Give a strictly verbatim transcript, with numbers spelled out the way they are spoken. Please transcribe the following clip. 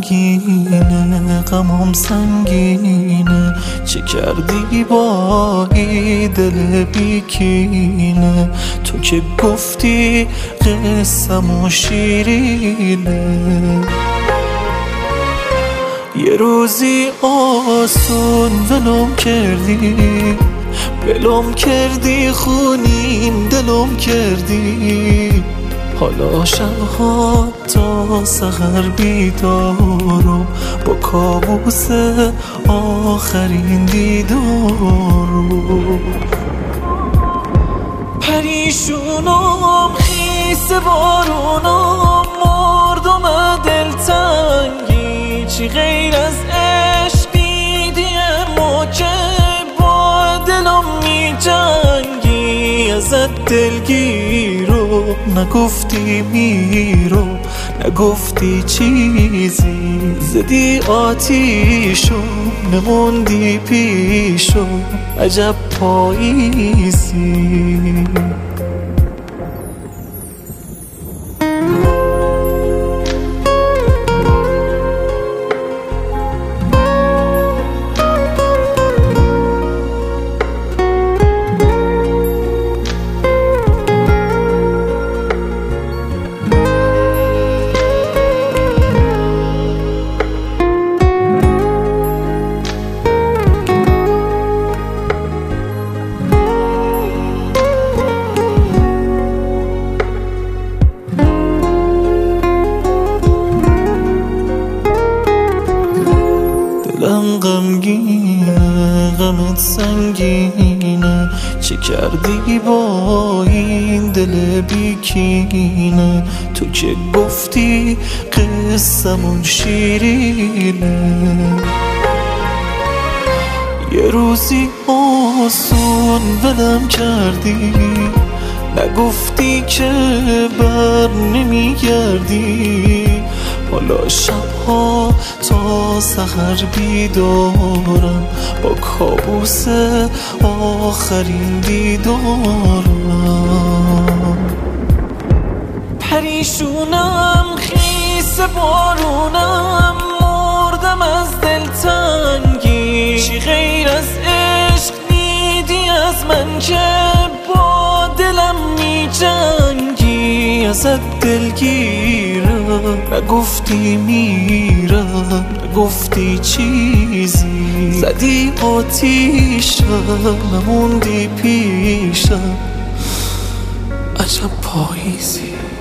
رنگینه، غمام سنگینه، چه کردی با این دل بیکینه؟ تو که گفتی قصه‌مون شیرینه. یه روزی آسون ولم کردی، ولم کردی، خونین دلم کردی. حالا شبها تا سحر بیدارم با کابوس آخرین دیدارم. پریشونم خیس بارونم، مردم دلتنگی، چی غیر از عشق دیدیم ما که با دلم می جنگی. ازت دلگیرم نگفتی میرم، نگفتی چیزی، زدی آتیشم نموندی پیشم، عجب پاییزی. دلم غمگینه، غمت سنگینه، چه کردی با این دل بیکینه؟ تو که گفتی قصه‌مون شیرینه. یه روزی آسون ولم کردی، نگفتی که بر نمیگردی. حالا شبها تا سحر بیدارم با کابوس آخرین دیدارم. پریشونم خیس بارونم، مردم از دلتنگی، چی غیر از عشق دیدی از من که با دلم می جنگی. ازت دلگیرم نگفتی میرم، نگفتی چیزی، زدی آتیشم نموندی پیشم، عجب پاییزی.